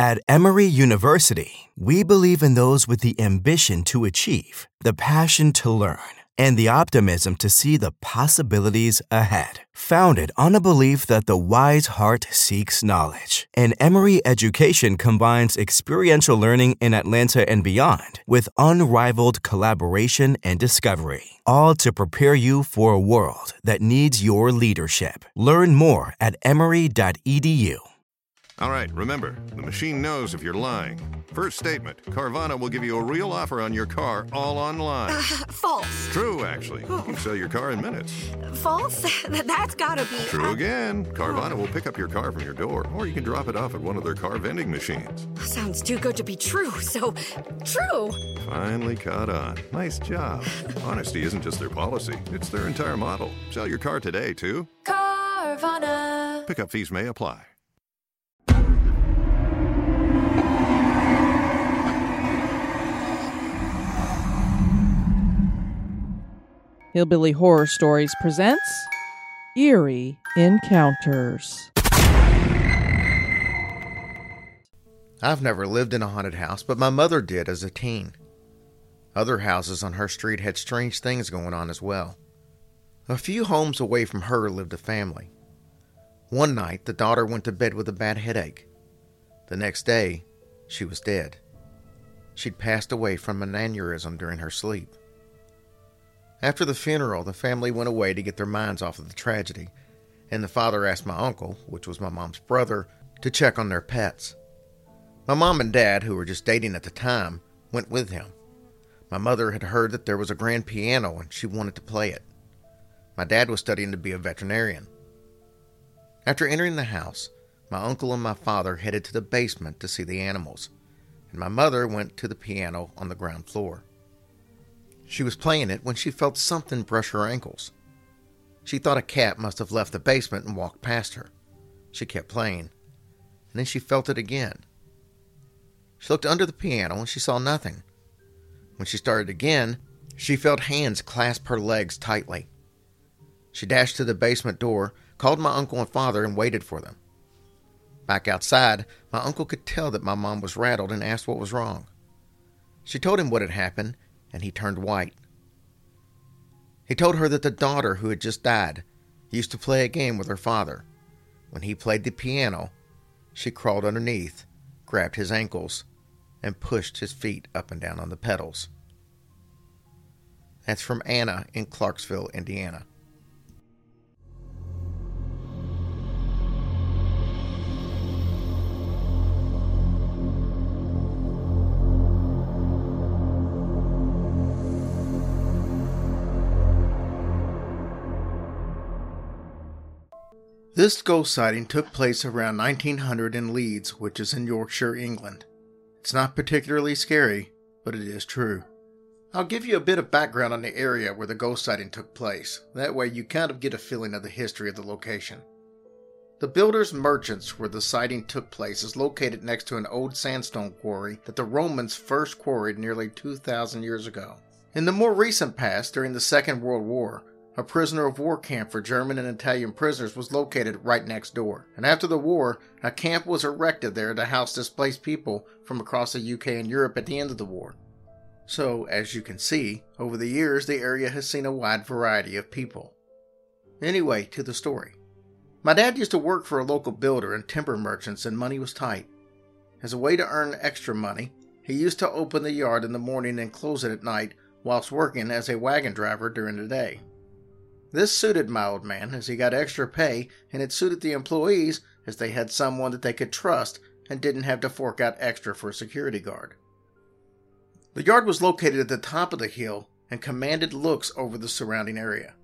At Emory University, we believe in those with the ambition to achieve, the passion to learn, and the optimism to see the possibilities ahead. Founded on a belief that the wise heart seeks knowledge, and Emory education combines experiential learning in Atlanta and beyond with unrivaled collaboration and discovery, all to prepare you for a world that needs your leadership. Learn more at emory.edu. All right, remember, the machine knows if you're lying. First statement, Carvana will give you a real offer on your car all online. False. True, actually. You can sell your car in minutes. False? That's gotta be... True again. Carvana will pick up your car from your door, or you can drop it off at one of their car vending machines. Sounds too good to be true, so... True! Finally caught on. Nice job. Honesty isn't just their policy, it's their entire model. Sell your car today, too. Carvana. Pickup fees may apply. Hillbilly Horror Stories presents Eerie Encounters. I've never lived in a haunted house, but my mother did as a teen. Other houses on her street had strange things going on as well. A few homes away from her lived a family. One night, the daughter went to bed with a bad headache. The next day, she was dead. She'd passed away from an aneurysm during her sleep. After the funeral, the family went away to get their minds off of the tragedy, and the father asked my uncle, which was my mom's brother, to check on their pets. My mom and dad, who were just dating at the time, went with him. My mother had heard that there was a grand piano and she wanted to play it. My dad was studying to be a veterinarian. After entering the house, my uncle and my father headed to the basement to see the animals, and my mother went to the piano on the ground floor. She was playing it when she felt something brush her ankles. She thought a cat must have left the basement and walked past her. She kept playing, and then she felt it again. She looked under the piano and she saw nothing. When she started again, she felt hands clasp her legs tightly. She dashed to the basement door, called my uncle and father, and waited for them. Back outside, my uncle could tell that my mom was rattled and asked what was wrong. She told him what had happened, and he turned white. He told her that the daughter who had just died used to play a game with her father. When he played the piano, she crawled underneath, grabbed his ankles, and pushed his feet up and down on the pedals. That's from Anna in Clarksville, Indiana. This ghost sighting took place around 1900 in Leeds, which is in Yorkshire, England. It's not particularly scary, but it is true. I'll give you a bit of background on the area where the ghost sighting took place. That way you kind of get a feeling of the history of the location. The Builders Merchants, where the sighting took place, is located next to an old sandstone quarry that the Romans first quarried nearly 2,000 years ago. In the more recent past, during the Second World War, a prisoner of war camp for German and Italian prisoners was located right next door. And after the war, a camp was erected there to house displaced people from across the UK and Europe at the end of the war. So, as you can see, over the years the area has seen a wide variety of people. Anyway, to the story. My dad used to work for a local builder and timber merchants, and money was tight. As a way to earn extra money, he used to open the yard in the morning and close it at night whilst working as a wagon driver during the day. This suited my old man, as he got extra pay, and it suited the employees, as they had someone that they could trust and didn't have to fork out extra for a security guard. The yard was located at the top of the hill and commanded looks over the surrounding area.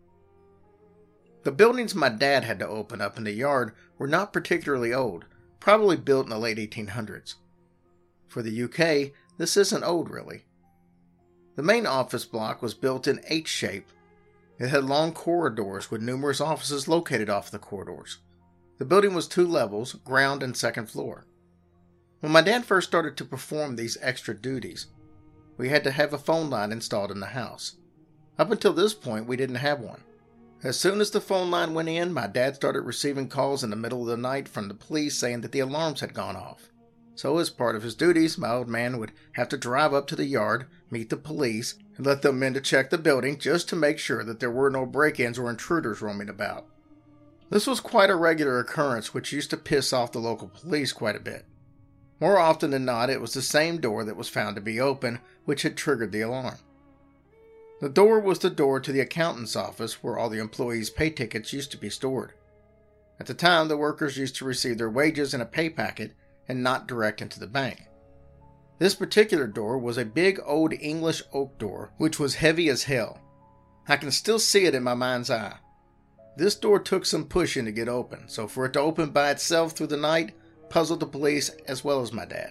The buildings my dad had to open up in the yard were not particularly old, probably built in the late 1800s. For the UK, this isn't old really. The main office block was built in H-shape. It had long corridors with numerous offices located off the corridors. The building was 2 levels, ground and second floor. When my dad first started to perform these extra duties, we had to have a phone line installed in the house. Up until this point, we didn't have one. As soon as the phone line went in, my dad started receiving calls in the middle of the night from the police saying that the alarms had gone off. So as part of his duties, my old man would have to drive up to the yard, meet the police, and let them in to check the building just to make sure that there were no break-ins or intruders roaming about. This was quite a regular occurrence, which used to piss off the local police quite a bit. More often than not, it was the same door that was found to be open, which had triggered the alarm. The door was the door to the accountant's office where all the employees' pay tickets used to be stored. At the time, the workers used to receive their wages in a pay packet and not direct into the bank. This particular door was a big old English oak door, which was heavy as hell. I can still see it in my mind's eye. This door took some pushing to get open, so for it to open by itself through the night puzzled the police as well as my dad.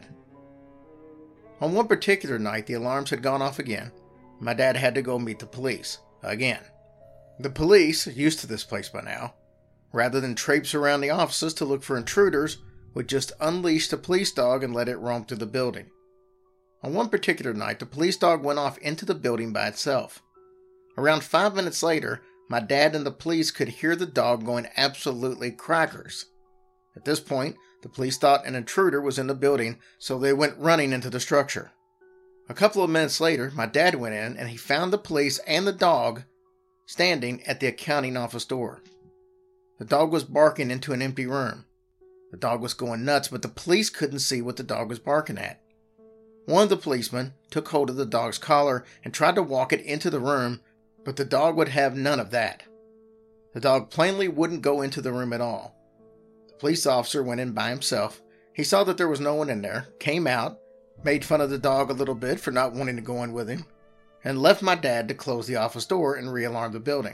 On one particular night, the alarms had gone off again. My dad had to go meet the police, again. The police, used to this place by now, rather than traipse around the offices to look for intruders, would just unleash the police dog and let it roam through the building. On one particular night, the police dog went off into the building by itself. Around 5 minutes later, my dad and the police could hear the dog going absolutely crackers. At this point, the police thought an intruder was in the building, so they went running into the structure. A couple of minutes later, my dad went in and he found the police and the dog standing at the accounting office door. The dog was barking into an empty room. The dog was going nuts, but the police couldn't see what the dog was barking at. One of the policemen took hold of the dog's collar and tried to walk it into the room, but the dog would have none of that. The dog plainly wouldn't go into the room at all. The police officer went in by himself. He saw that there was no one in there, came out, made fun of the dog a little bit for not wanting to go in with him, and left my dad to close the office door and re-alarm the building.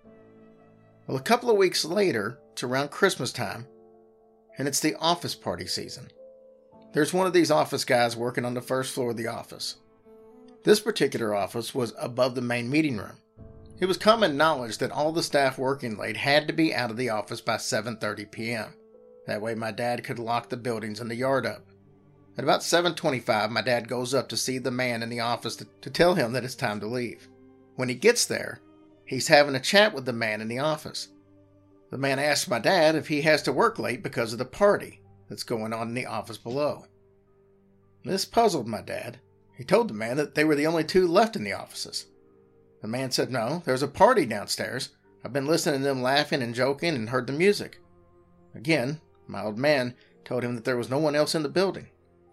Well, a couple of weeks later, it's around Christmas time, and it's the office party season. There's one of these office guys working on the first floor of the office. This particular office was above the main meeting room. It was common knowledge that all the staff working late had to be out of the office by 7:30 p.m. That way my dad could lock the buildings and the yard up. At about 7:25, my dad goes up to see the man in the office to tell him that it's time to leave. When he gets there, he's having a chat with the man in the office. The man asks my dad if he has to work late because of the party that's going on in the office below. This puzzled my dad. He told the man that they were the only two left in the offices. The man said, "No, there's a party downstairs. I've been listening to them laughing and joking and heard the music." Again, my old man told him that there was no one else in the building.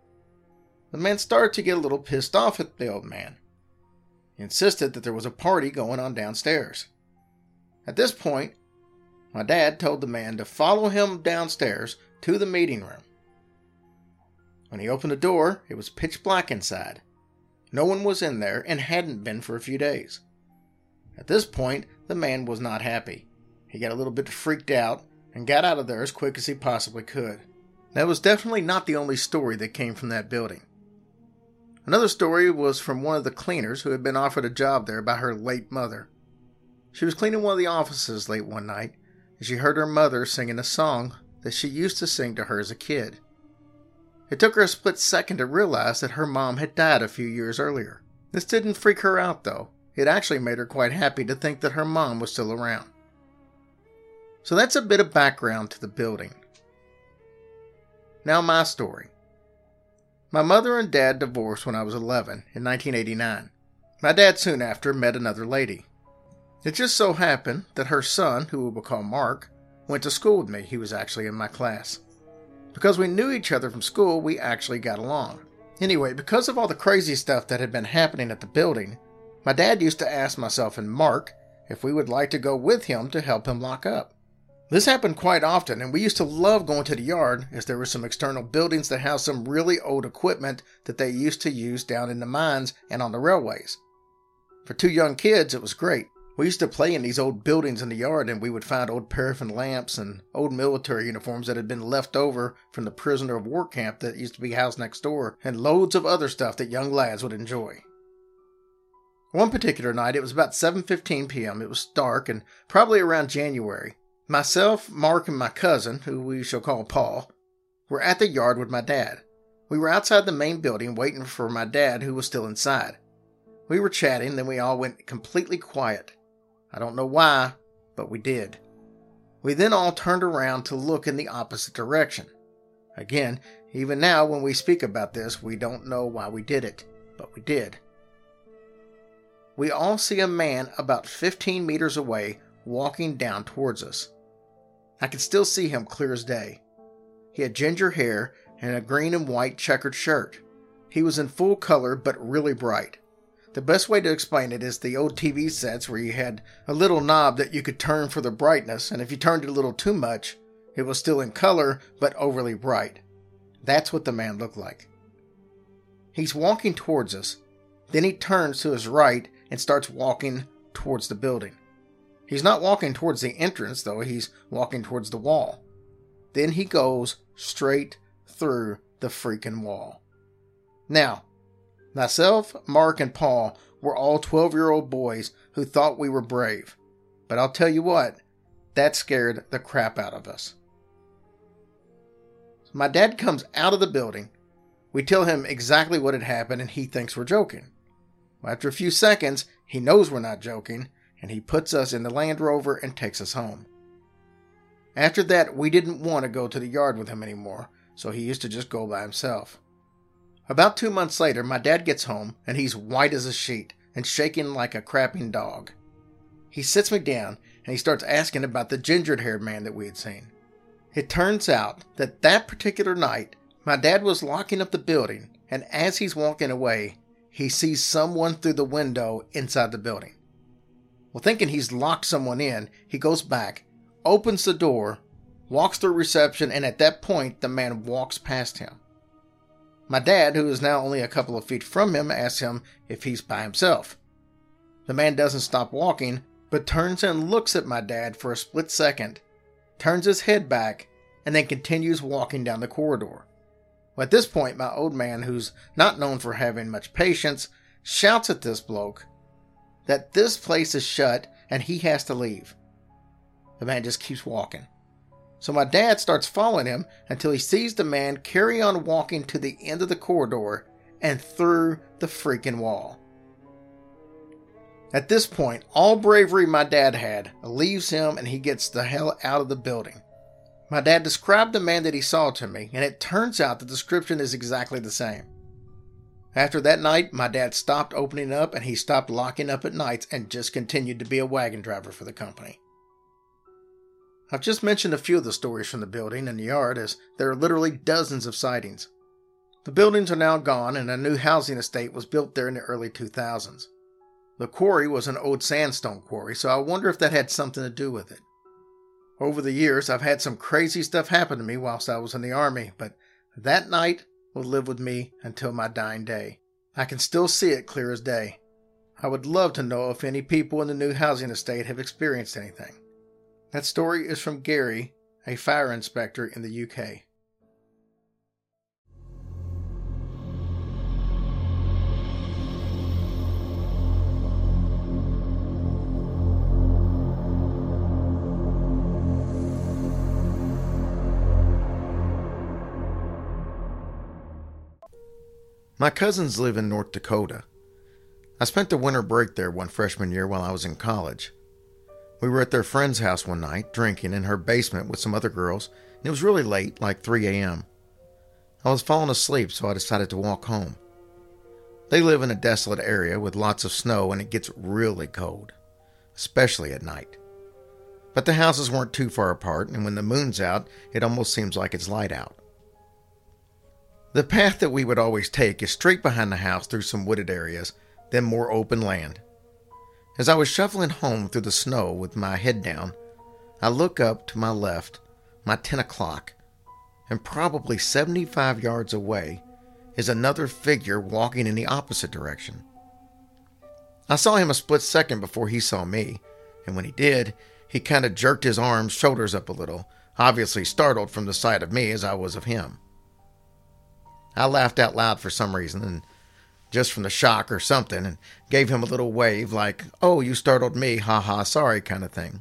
The man started to get a little pissed off at the old man. He insisted that there was a party going on downstairs. At this point, my dad told the man to follow him downstairs to the meeting room. When he opened the door, it was pitch black inside. No one was in there and hadn't been for a few days. At this point, the man was not happy. He got a little bit freaked out and got out of there as quick as he possibly could. That was definitely not the only story that came from that building. Another story was from one of the cleaners who had been offered a job there by her late mother. She was cleaning one of the offices late one night, and she heard her mother singing a song that she used to sing to her as a kid. It took her a split second to realize that her mom had died a few years earlier. This didn't freak her out, though. It actually made her quite happy to think that her mom was still around. So that's a bit of background to the building. Now my story. My mother and dad divorced when I was 11 in 1989. My dad soon after met another lady. It just so happened that her son, who we will call Mark, went to school with me. He was actually in my class. Because we knew each other from school, we actually got along. Anyway, because of all the crazy stuff that had been happening at the building, my dad used to ask myself and Mark if we would like to go with him to help him lock up. This happened quite often, and we used to love going to the yard as there were some external buildings that housed some really old equipment that they used to use down in the mines and on the railways. For two young kids, it was great. We used to play in these old buildings in the yard, and we would find old paraffin lamps and old military uniforms that had been left over from the prisoner of war camp that used to be housed next door, and loads of other stuff that young lads would enjoy. One particular night, it was about 7:15 p.m. It was dark and probably around January. Myself, Mark, and my cousin, who we shall call Paul, were at the yard with my dad. We were outside the main building waiting for my dad, who was still inside. We were chatting, then we all went completely quiet. I don't know why, but we did. We then all turned around to look in the opposite direction. Again, Even now, when we speak about this, we don't know why we did it, but we did. We all see a man about 15 meters away walking down towards us. I can still see him clear as day. He had ginger hair and a green and white checkered shirt. He was in full color, but really bright. The best way to explain it is the old TV sets where you had a little knob that you could turn for the brightness, and if you turned it a little too much, it was still in color, but overly bright. That's what the man looked like. He's walking towards us. Then he turns to his right and starts walking towards the building. He's not walking towards the entrance, though. He's walking towards the wall. Then he goes straight through the freaking wall. Now, myself, Mark, and Paul were all 12-year-old boys who thought we were brave. But I'll tell you what, that scared the crap out of us. My dad comes out of the building. We tell him exactly what had happened, and he thinks we're joking. After a few seconds, he knows we're not joking, and he puts us in the Land Rover and takes us home. After that, we didn't want to go to the yard with him anymore, so he used to just go by himself. About 2 months later, my dad gets home, and he's white as a sheet and shaking like a crapping dog. He sits me down, and he starts asking about the ginger-haired man that we had seen. It turns out that that particular night, my dad was locking up the building, and as he's walking away, he sees someone through the window inside the building. Well, thinking he's locked someone in, he goes back, opens the door, walks through reception, and at that point, the man walks past him. My dad, who is now only a couple of feet from him, asks him if he's by himself. The man doesn't stop walking, but turns and looks at my dad for a split second, turns his head back, and then continues walking down the corridor. Well, at this point, my old man, who's not known for having much patience, shouts at this bloke that this place is shut and he has to leave. The man just keeps walking. So my dad starts following him until he sees the man carry on walking to the end of the corridor and through the freaking wall. At this point, all bravery my dad had leaves him and he gets the hell out of the building. My dad described the man that he saw to me, and it turns out the description is exactly the same. After that night, my dad stopped opening up and he stopped locking up at nights and just continued to be a wagon driver for the company. I've just mentioned a few of the stories from the building and the yard, as there are literally dozens of sightings. The buildings are now gone and a new housing estate was built there in the early 2000s. The quarry was an old sandstone quarry, so I wonder if that had something to do with it. Over the years, I've had some crazy stuff happen to me whilst I was in the Army, but that night will live with me until my dying day. I can still see it clear as day. I would love to know if any people in the new housing estate have experienced anything. That story is from Gary, a fire inspector in the UK. My cousins live in North Dakota. I spent the winter break there one freshman year while I was in college. We were at their friend's house one night, drinking in her basement with some other girls, and it was really late, like 3 a.m. I was falling asleep, so I decided to walk home. They live in a desolate area with lots of snow, and it gets really cold, especially at night. But the houses weren't too far apart, and when the moon's out, it almost seems like it's light out. The path that we would always take is straight behind the house through some wooded areas, then more open land. As I was shuffling home through the snow with my head down, I look up to my left, my 10 o'clock, and probably 75 yards away is another figure walking in the opposite direction. I saw him a split second before he saw me, and when he did, he kind of jerked his arms, shoulders up a little, obviously startled from the sight of me as I was of him. I laughed out loud for some reason, and just from the shock or something, and gave him a little wave like, "Oh, you startled me, haha, sorry," kind of thing.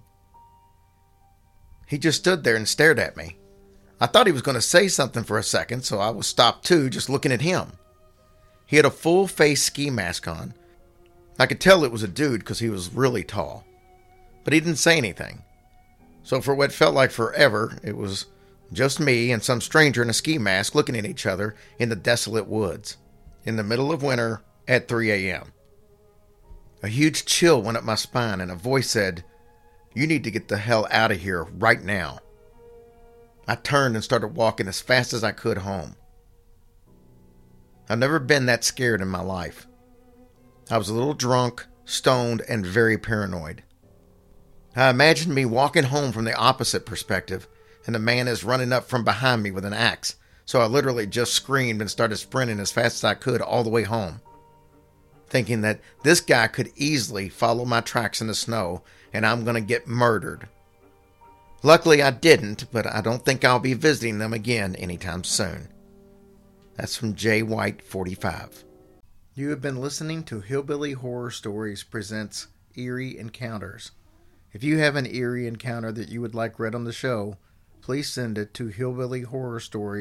He just stood there and stared at me. I thought he was going to say something for a second, so I was stopped too, just looking at him. He had a full face ski mask on. I could tell it was a dude because he was really tall. But he didn't say anything. So for what felt like forever, it was Just me and some stranger in a ski mask looking at each other in the desolate woods, in the middle of winter at 3 a.m. A huge chill went up my spine and a voice said, "You need to get the hell out of here right now." I turned and started walking as fast as I could home. I've never been that scared in my life. I was a little drunk, stoned, and very paranoid. I imagined me walking home from the opposite perspective, and the man is running up from behind me with an axe, so I literally just screamed and started sprinting as fast as I could all the way home, thinking that this guy could easily follow my tracks in the snow and I'm going to get murdered. Luckily I didn't, but I don't think I'll be visiting them again anytime soon. That's from J. White 45. You have been listening to Hillbilly Horror Stories presents Eerie Encounters. If you have an eerie encounter that you would like read on the show, please send it to hillbillyhorrorstories